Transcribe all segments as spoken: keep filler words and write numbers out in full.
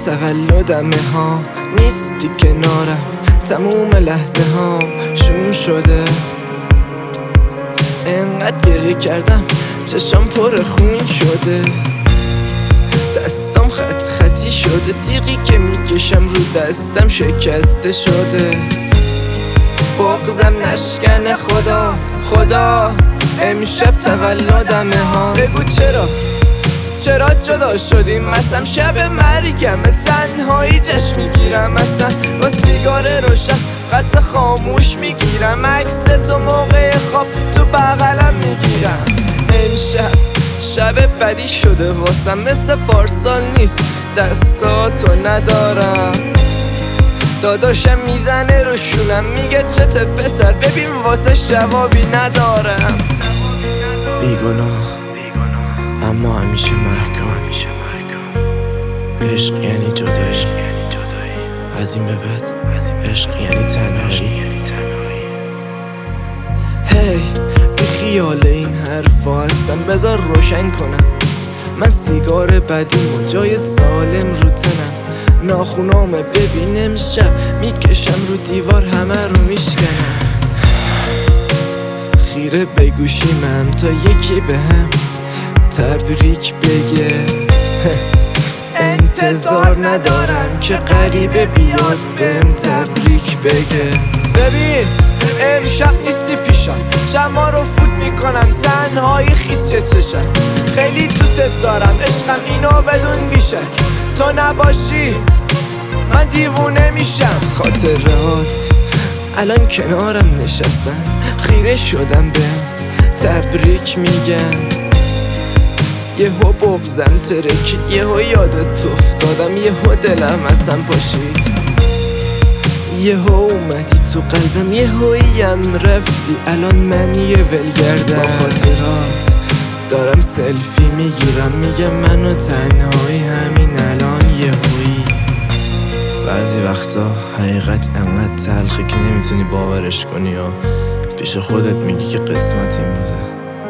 تولدمه ها، نیستی کنارم، تموم لحظه ها شوم شده. انقدر گریه کردم چشم پر خون شده، دستم خط خطی شده، تیغی که میکشم رو دستم شکسته شده. بغضم نشکنه خدا خدا، امشب تولدمه ها. بگو چرا چرا جدا شدیم، مثلا شب مرگم تنهایی جشن میگیرم، مثلا با سیگار روشن خط خاموش میگیرم، عکس تو موقع خواب تو بغلم میگیرم. امشب شب بدی شده واسم، مثل پارسال نیست، دستاتو ندارم. داداشم میزنه رو شونم میگه چته پسر، ببین واسش جوابی ندارم. بیگناه اما همیشه محکوم، عشق یعنی جدایی، از این به بعد عشق یعنی تنهایی. هی بی خیال این حرفا هستم، بذار روشن کنم من سیگار بدیم و جای سالم رو تنم. ناخونامه ببینم شب میکشم رو دیوار، همه رو میشکنم. خیره به گوشیمم تا یکی به هم تبریک بگه. انتظار ندارم که غریبه بیاد بهم تبریک بگه. ببین امشب نیستی پیشم، شما رو فوت میکنم، تنهایی خیس چه چشم. خیلی دوست دارم عشقم اینو بدون بیشه، تو نباشی من دیوونه میشم. خاطرات الان کنارم نشستن، خیره شدم بهم تبریک میگن. یهو بغضم ترکید، یهو یادت افتادم، یهو دلم اصلا پاشید، یهو اومدی تو قلبم، یهویم رفتی، الان من یه ولگردم. با خاطرات دارم سلفی میگیرم، میگم منو تنهایی همین الان یهویی. بعضی وقتا حقیقت انقدر تلخه که نمیتونی باورش کنی و پیش خودت میگی که قسمت این بوده.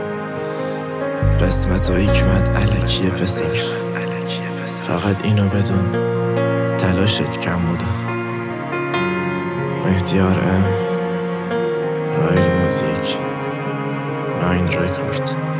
قسمت و حکمت الکیه پسر، فقط اینو بدون تلاشت کم بوده. مهدیار ام، رایل موزیک، ناین رکورد.